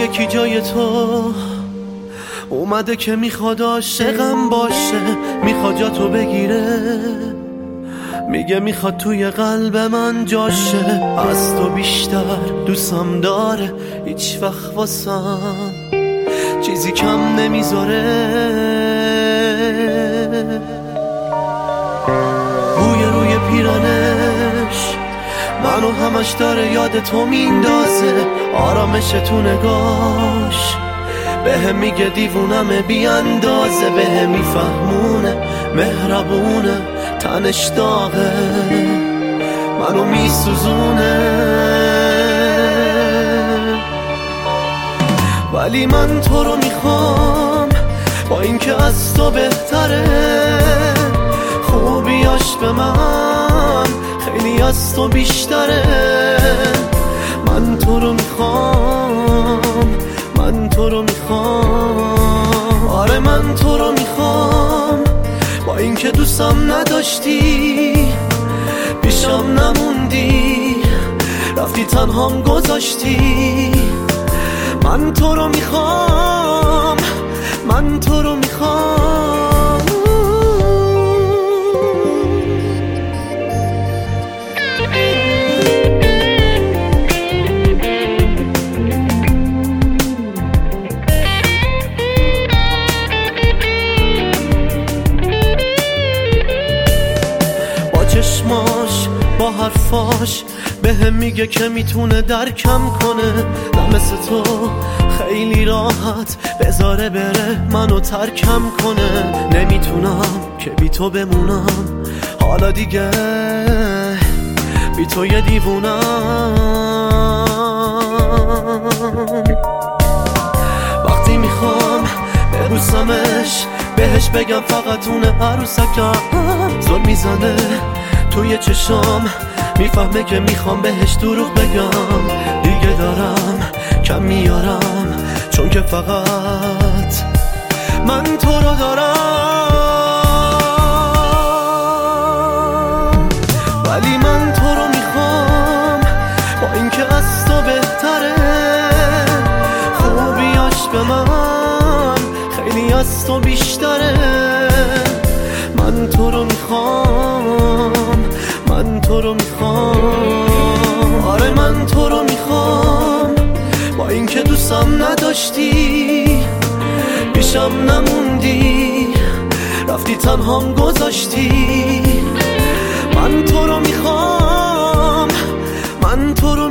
یکی جای تو اومده که میخواد عاشقم باشه، میخواد جا تو بگیره، میگه میخواد توی قلب من جاشه. از تو بیشتر دوستم داره، هیچ وقت واسم چیزی کم نمیذاره. بوی روی پیرانش منو همش داره یاد تو میندازه، آرامش تو نگاش بهم میگه دیوونم بی اندازه، بهم میفهمونه مهربونه، تنش داغه منو میسوزونه. ولی من تو رو میخوام، با اینکه از تو بهتره، خوبیاش به من خیلی از تو بیشتره. من تو رو میخوام، من تو رو میخوام، آره من تو رو میخوام. با اینکه دوستم نداشتی، پیشم نموندی، رفتی تنهام گذاشتی. من تو رو میخوام، من تو رو میخوام. با چشماش با حرفاش بهم میگه که میتونه درکم کنه، نه مثل تو خیلی راحت بذاره بره منو ترکم کنه. نمیتونم که بی تو بمونم، حالا دیگه بی تو یه دیوونم. وقتی میخوام ببوسمش، بهش بگم فقط اونه عروسکم، زل میزنه توی چشام، میفهمه که میخوام بهش دروغ بگم. دیگه دارم کم میارم، چون که فقط من تو رو دارم. ولی من تو رو میخوام، با اینکه از تو بهتره، خوبیاش به من خیلی از تو بیشتره. من تو رو میخوام، من تو رو میخوام، آره من تو رو میخوام. با اینکه دوستم نداشتی، پیشم نموندی، رفتی تنهام گذاشتی. من تو رو میخوام، من تو رو